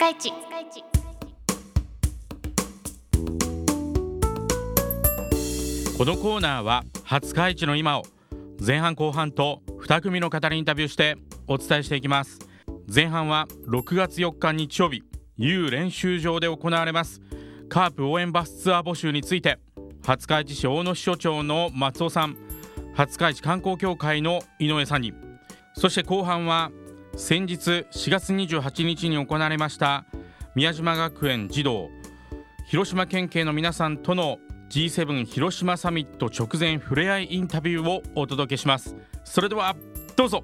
日市。 このコーナーは廿日市の今を前半後半と2組の方にインタビューしてお伝えしていきます。前半は6月4日日曜日、U練習場で行われますカープ応援バスツアー募集について、廿日市市大野支所長の松尾さん、廿日市観光協会の井上さんに、そして後半は先日4月28日に行われました宮島学園児童広島県警の皆さんとの G7 広島サミット直前ふれあいインタビューをお届けします。それではどうぞ。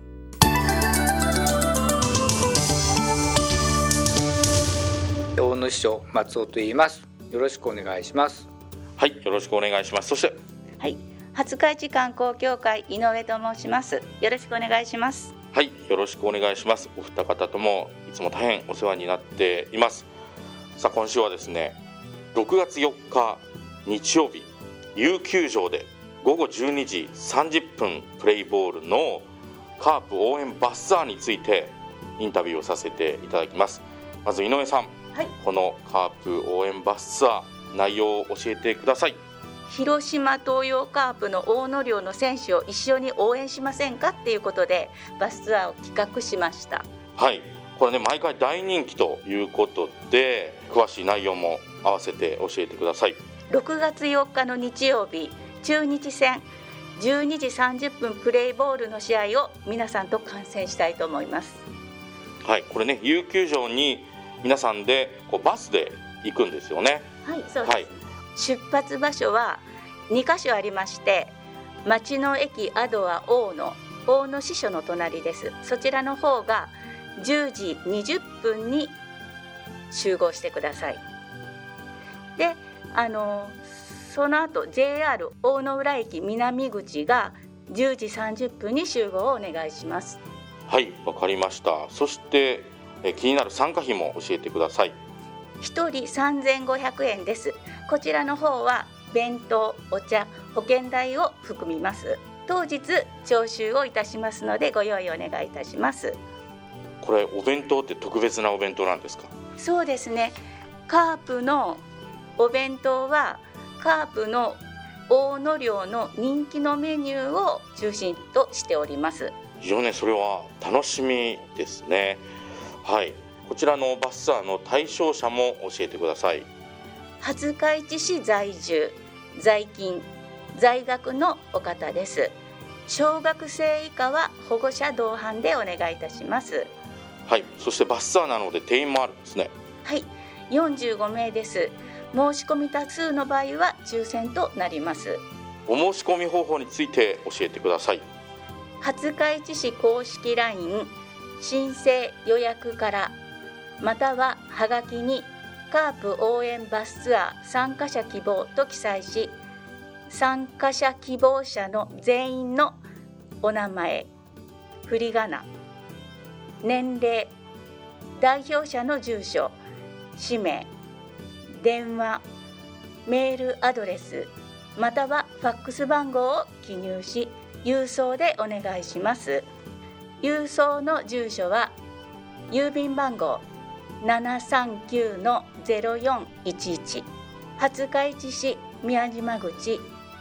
大野支所松尾と言います。よろしくお願いします。 はい、よろしくお願いします。そしてはい、廿日市観光協会井上と申します。よろしくお願いします。 はい、よろしくお願いします。お二方ともいつも大変お世話になっています。さあ、今週はですね、6月4日日曜日、U球場で午後12時30分プレイボールのカープ応援バスツアーについてインタビューをさせていただきます。まず井上さん、 はい、 このカープ応援バスツアー内容を教えてください。 広島東洋カープの大野寮の選手を一緒に応援しませんかっていうことでバスツアーを企画しました。 はい、これね、毎回大人気ということで詳しい内容も合わせて教えてください。 6月4日の日曜日、中日戦12時30分プレイボールの試合を皆さんと観戦したいと思います。 はい、これね、U球場に皆さんでバスで行くんですよね。 はい、そうです。 はい、 出発場所は2カ所ありまして、町の駅アドア大野支所の隣です。そちらの方が10時20分に集合してください。で、その後 JR 大野浦駅南口が10時30分に集合をお願いします。 はい、わかりました。そして気になる参加費も教えてください。 1人3500円です。こちらの方は弁当、お茶、保険代を含みます。当日徴収をいたしますのでご用意お願いいたします。 これお弁当って特別なお弁当なんですか？ そうですね、カープのお弁当はカープの大野寮の人気のメニューを中心としております。 非常にそれは楽しみですね。はい、こちらのバスツアーの対象者も教えてください。 廿日市市在住、在勤、在学のお方です。小学生以下は保護者同伴でお願いいたします。 はい、そしてバスツアーなので定員もあるんですね。 はい、45名です。申し込み多数の場合は抽選となります。 お申し込み方法について教えてください。 廿日市市公式 LINE 申請予約からまたははがきにカープ応援バスツアー参加者希望と記載し、参加者希望者の全員のお名前、振り仮名、年齢、代表者の住所、氏名、電話、メールアドレスまたはファックス番号を記入し郵送でお願いします。郵送の住所は郵便番号 739-0411 廿日市市宮島口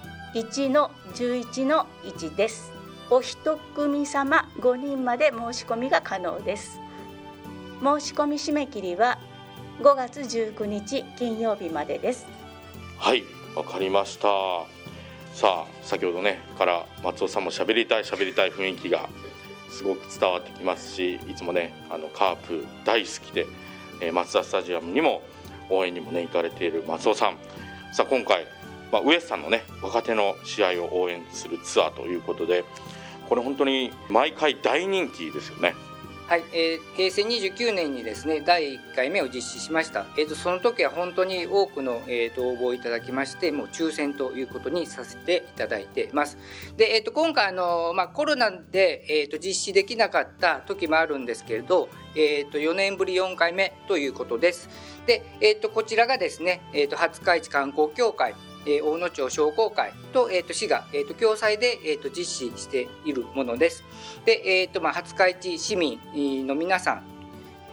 1-11-1 です。お一組様5人まで申し込みが可能です。申し込み締め切りは5月19日金曜日までです。 はい、わかりました。さあ、先ほどねから松尾さんも喋りたい雰囲気がすごく伝わってきますし、いつもねカープ大好きで、マツダスタジアムにも応援にもね行かれている松尾さん。さあ、今回、ウエスさんのね若手の試合を応援するツアーということで、これ本当に毎回大人気ですよね。 はい、平成29年にですね第1回目を実施しました。その時は本当に多くの、応募いただきまして、もう抽選ということにさせていただいています。で、今回コロナで、実施できなかった時もあるんですけれど、4年ぶり4回目ということです。で、こちらがですね、廿日市観光協会、大野町商工会と、市が、共催で、実施しているものです。で、廿日市市民の皆さん、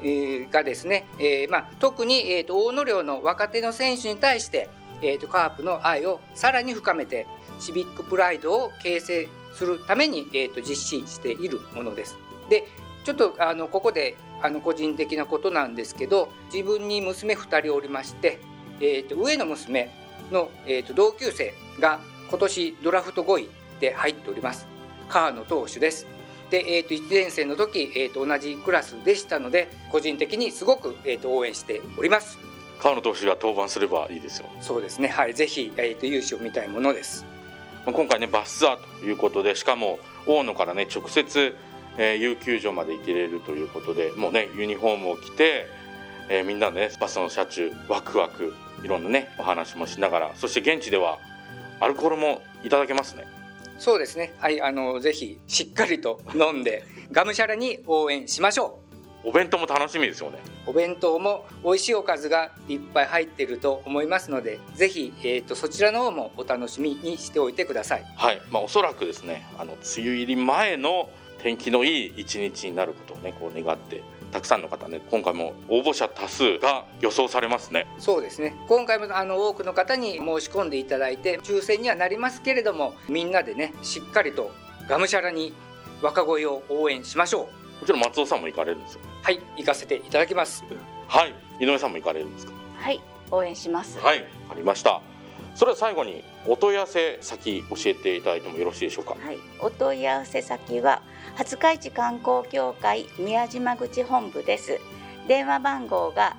がですね、特に、大野寮の若手の選手に対して、カープの愛をさらに深めてシビックプライドを形成するために、実施しているものです。でちょっとここで個人的なことなんですけど、自分に娘2人おりまして、上の娘の、同級生が今年ドラフト5位で入っております川野投手です。で、1年生の時、同じクラスでしたので個人的にすごく、応援しております。 川野投手が登板すればいいですよ。 そうですね、はい、ぜひ、優勝を見たいものです。 今回ねバスツアーということで、しかも大野からね直接、U球場まで行けれるということで、もうねユニフォームを着て、みんなねバスの車中ワクワクいろんなねお話もしながら、そして現地ではアルコールもいただけますね。 そうですね、はい、ぜひしっかりと飲んでがむしゃらに応援しましょう。お弁当も楽しみですよね。 お弁当も美味しいおかずがいっぱい入っていると思いますので、ぜひ、そちらの方もお楽しみにしておいてください。 はい、おそらくですね梅雨入り前の天気のいい一日になることをねこう願って、たくさんの方ね今回も応募者多数が予想されますね。 そうですね、今回も多くの方に申し込んでいただいて抽選にはなりますけれども、みんなでねしっかりとがむしゃらに若鯉を応援しましょう。 もちろん松尾さんも行かれるんですよ。 はい、行かせていただきます。 はい、井上さんも行かれるんですか。 はい、応援します。 はい、ありました。それでは最後にお問い合わせ先教えていただいてもよろしいでしょうか。 はい、お問い合わせ先は廿日市観光協会宮島口本部です。電話番号が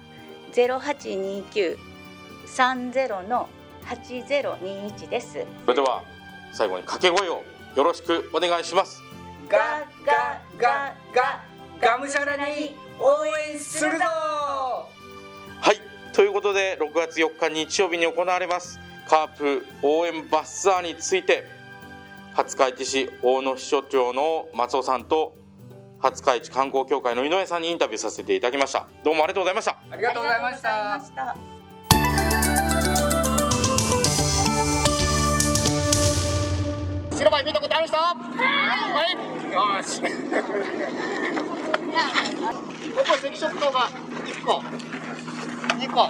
0829-30-8021 です。 それでは最後に掛け声をよろしくお願いします。 がむしゃらに応援するぞ。 はい、ということで6月4日日曜日に行われますカープ応援バスツアーについて、廿日市市大野支所長の松尾さんと廿日市観光協会の井上さんにインタビューさせていただきました。どうもありがとうございました。 ありがとうございました。 白バイ見たことある人？はい。よし。ここ赤色灯が1個、2個、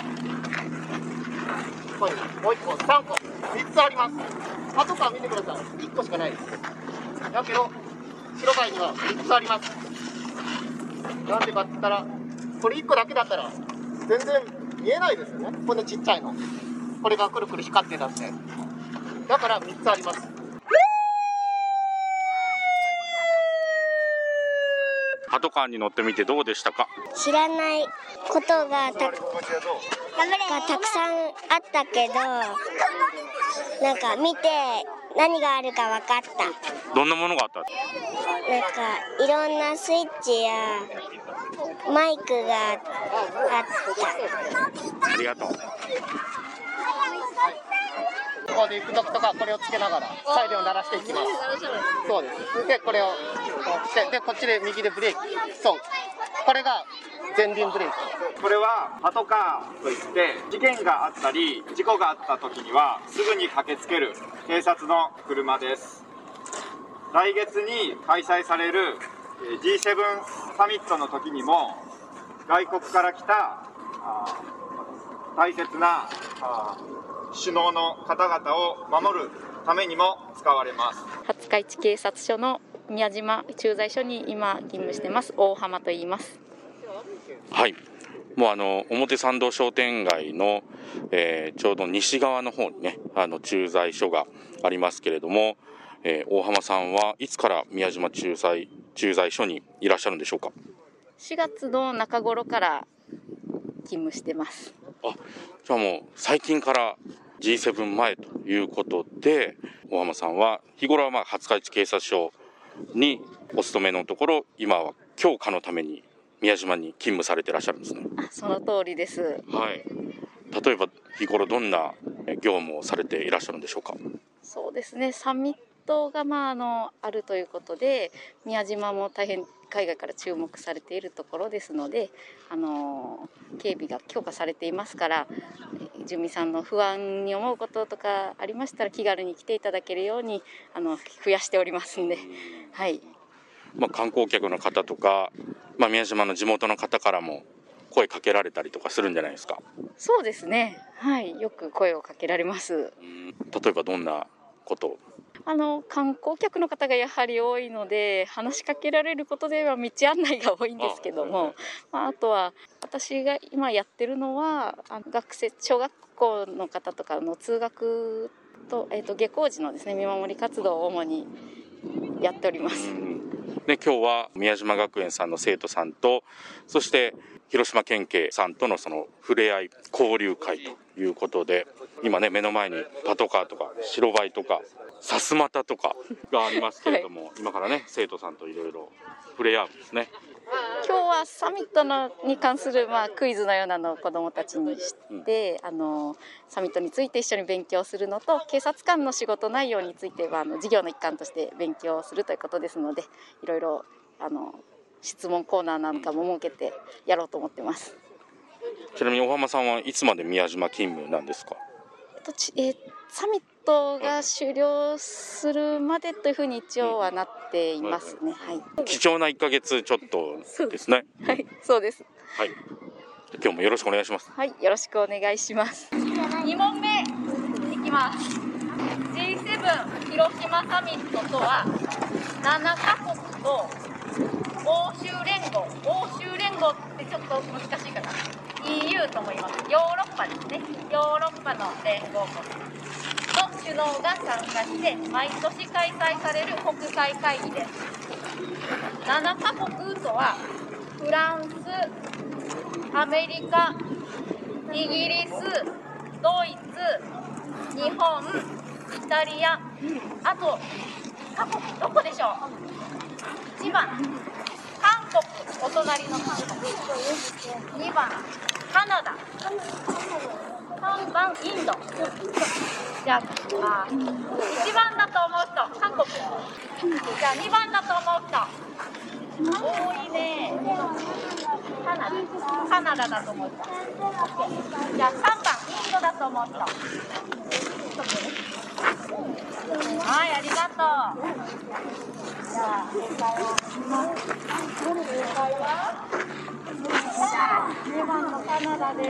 もう1個、3個、3つあります。後から見てください。1個しかないです。だけど白バイには3つあります。なんでかって言ったら、これ1個だけだったら全然見えないですよね。こんなちっちゃいの。これがくるくる光ってたんで。だから3つあります。 パトカーに乗ってみてどうでしたか？ 知らないことがたくさんあったけど、なんか見て何があるか分かった。 どんなものがあった？ なんかいろんなスイッチやマイクがあった。 ありがとう。 ここで行く時とかこれをつけながらサイレンを鳴らしていきます。そうです。でこれをでこっちで右でブレーキ。そう。これが前輪ブレーキ。 これはパトカーといって事件があったり事故があった時にはすぐに駆けつける警察の車です。来月に開催される G7 サミットの時にも外国から来た大切な首脳の方々を守るためにも使われます。 廿日市警察署の宮島駐在所に今勤務してます大浜と言います。 はい、もう表参道商店街の、ちょうど西側の方にね駐在所がありますけれども、大浜さんはいつから宮島駐在所にいらっしゃるんでしょうか ？4月の中頃から勤務してます。 じゃあもう最近から G7 前ということで、大浜さんは日頃は廿日市警察署にお勤めのところ、今は強化のために宮島に勤務されていらっしゃるんですね。 その通りです。 はい。例えば日頃どんな業務をされていらっしゃるんでしょうか？そうですね、サミットがあるということで、宮島も大変海外から注目されているところですので、警備が強化されていますから、住民さんの不安に思うこととかありましたら気軽に来ていただけるように増やしておりますんで、はい。 観光客の方とか、宮島の地元の方からも声かけられたりとかするんじゃないですか？ そうですね、はい、よく声をかけられます。 例えばどんなことを？ 観光客の方がやはり多いので、話しかけられることでは道案内が多いんですけども、あとは私が今やってるのは小学校の方とかの通学と、下校時のですね見守り活動を主にやっております。 で、今日は宮島学園さんの生徒さんと、そして広島県警さんとのその触れ合い交流会ということで、今ね目の前にパトカーとか白バイとかさすまたとかがありますけれども、今からね生徒さんといろいろ触れ合うんですね。 今日はサミットに関するクイズのようなのを子どもたちにして、サミットについて一緒に勉強するのと、警察官の仕事内容については授業の一環として勉強するということですので、いろいろ質問コーナーなんかも設けてやろうと思ってます。 ちなみに小浜さんはいつまで宮島勤務なんですか？ サミットが終了するまでというふうに一応はなっていますね。はい、 貴重な1ヶ月ちょっとですね。 はい、そうです。 はい、今日もよろしくお願いします。 はい、よろしくお願いします。2問目いきます。 G7 広島サミットとは7カ国と欧州連合ってちょっと難しいかな、 EU とも言います。ヨーロッパですね。ヨーロッパの連合国の首脳が参加して毎年開催される国際会議です。7カ国とはフランス、アメリカ、イギリス、ドイツ、日本、イタリア、あとカ国どこでしょう。1番韓国、お隣の韓国。2番カナダ、3番インド。じゃあ1番だと思う人、韓国。じゃあ2番だと思う人、多いね。カナダだと思う人。じゃあ3番インドだと思う人。はい、ありがとう。じゃあ正解は2番のカナダです。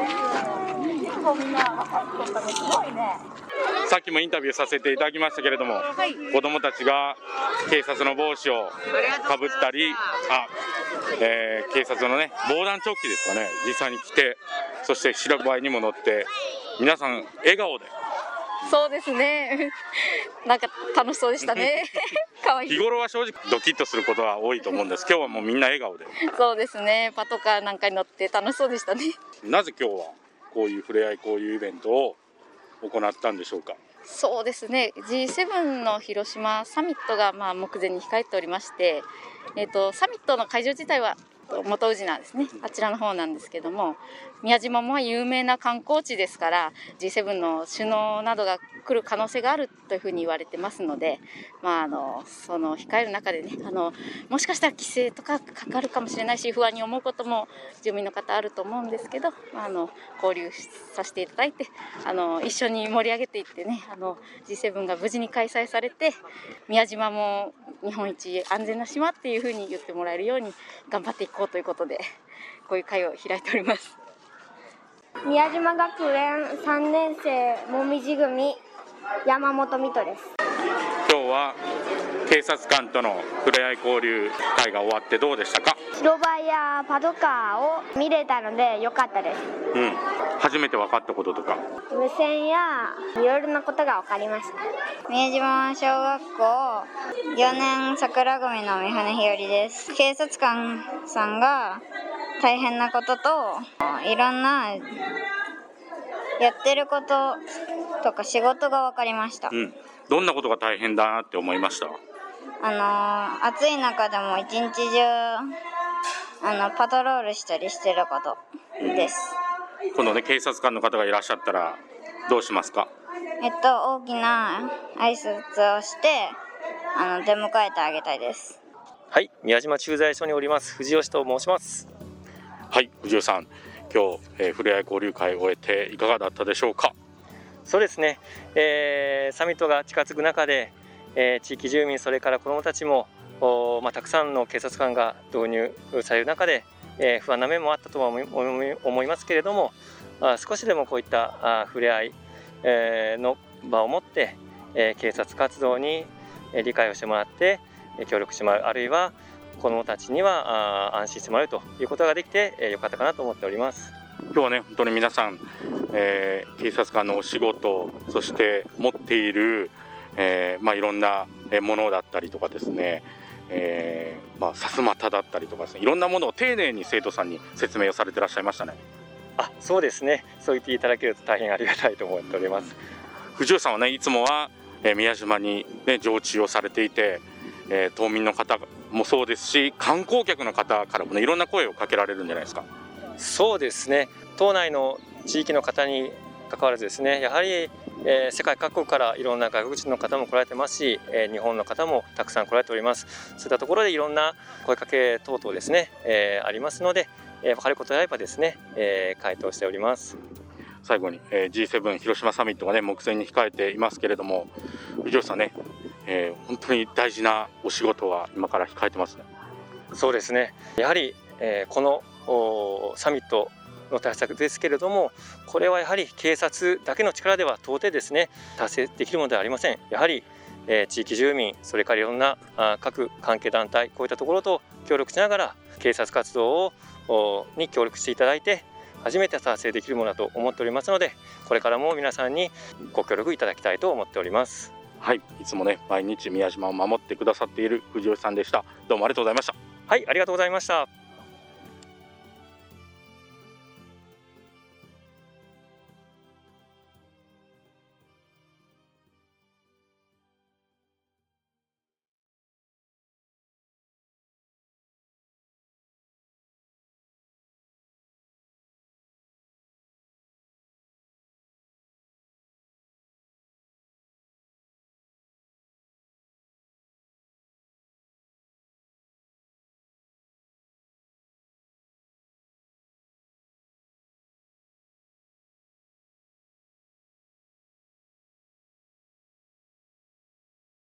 結構みんな若い子とかすごいね。 さっきもインタビューさせていただきましたけれども、子どもたちが警察の帽子をかぶったり、警察のね防弾チョッキですかね、実際に着て、そして白バイにも乗って、皆さん笑顔で。 そうですね。なんか楽しそうでしたね。可愛い。 日頃は正直ドキッとすることは多いと思うんです。今日はもうみんな笑顔で。 そうですね。パトカーなんかに乗って楽しそうでしたね。 なぜ今日はこういう触れ合い交流イベントを行ったんでしょうか？ そうですね。G7 の広島サミットが目前に控えておりまして、サミットの会場自体は元宇品ですね、あちらの方なんですけども、宮島も有名な観光地ですから G7 の首脳などが来る可能性があるというふうに言われてますので、その控える中でね、もしかしたら規制とかかかるかもしれないし、不安に思うことも住民の方あると思うんですけど、交流させていただいて、一緒に盛り上げていってね、G7 が無事に開催されて、宮島も日本一安全な島っていうふうに言ってもらえるように頑張っていこうということで、こういう会を開いております。 宮島学園3年生もみじ組山本美斗です。 今日は警察官との触れ合い交流会が終わってどうでしたか？ 白バイやパトカーを見れたので良かったです。 初めて分かったこととか、 無線やいろいろなことが分かりました。 宮島小学校4年桜組の三船日和です。警察官さんが大変なことと、いろんなやってることとか仕事が分かりました。 どんなことが大変だなって思いました？ 暑い中でも一日中パトロールしたりしてることです。 今度ね、警察官の方がいらっしゃったらどうしますか？ 大きな挨拶をして出迎えてあげたいです。 はい、宮島駐在所におります藤吉と申します。 はい、藤吉さん、今日、触れ合い交流会を終えていかがだったでしょうか？ そうですね、サミットが近づく中で、地域住民それから子どもたちもたくさんの警察官が導入される中で、不安な面もあったとは思いますけれども、少しでもこういった触れ合いの場を持って、警察活動に理解をしてもらって協力してもらう、あるいは子どもたちには安心してもらうということができてよかったかなと思っております。 今日はね、本当に皆さん、警察官のお仕事、そして持っている、いろんなものだったりとかですね、さすまただったりとかですね、いろんなものを丁寧に生徒さんに説明をされてらっしゃいましたね。 そうですね、そう言っていただけると大変ありがたいと思っております。 藤吉さんはね、いつもは宮島に、ね、常駐をされていて、島民の方もそうですし、観光客の方からもね、いろんな声をかけられるんじゃないですか。 そうですね、島内の地域の方に関わらずですね、やはり、世界各国からいろんな外国人の方も来られてますし、日本の方もたくさん来られております。そういったところでいろんな声かけ等々ですね、ありますので、分かることであればですね、回答しております。 最後に、G7 広島サミットがね、目前に控えていますけれども、藤吉さんね、本当に大事なお仕事が今から控えてますね。 そうですね、やはり、このサミットの対策ですけれども、これはやはり警察だけの力では到底ですね達成できるものではありません。やはり、地域住民、それからいろんな各関係団体、こういったところと協力しながら警察活動に協力していただいて、初めて達成できるものだと思っておりますので、これからも皆さんにご協力いただきたいと思っております。 はい、いつもね、毎日宮島を守ってくださっている藤吉さんでした。どうもありがとうございました。 はい、ありがとうございました。